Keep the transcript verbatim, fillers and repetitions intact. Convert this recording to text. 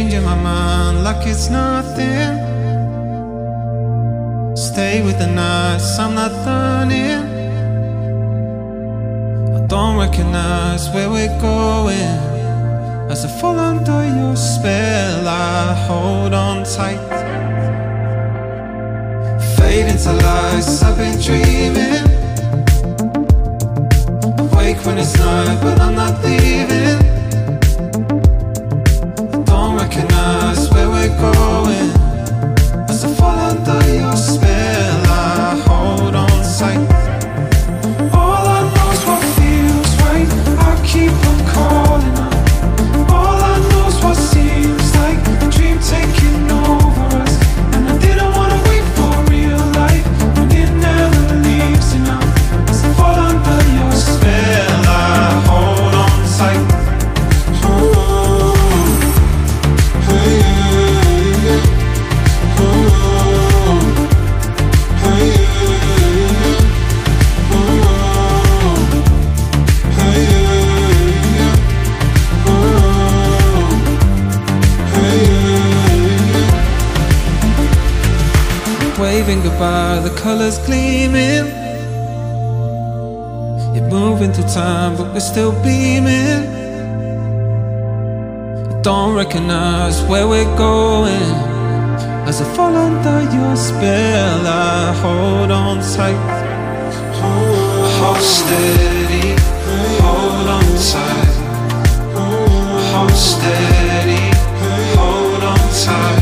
changing my mind like it's nothing. Stay with the nights, I'm not learning. I don't recognize where we're going. As I fall under your spell, I hold on tight. Fade into lies, I've been dreaming. Awake when it's night, but I'm not leaving. I don't recognize where we're going. As I fall under your spell, I hold on tight. All I know is what feels right. I keep on calling out. All I know is what seems like a dream taking over us. And I didn't wanna wait for real life when it never leaves you now. As I fall under your spell, I hold on tight. Waving goodbye, the colors gleaming. You're moving through time, but we're still beaming. I don't recognize where we're going. As I fall under your spell, I hold on tight. Hold steady, hold on tight. Hold steady, hold on tight.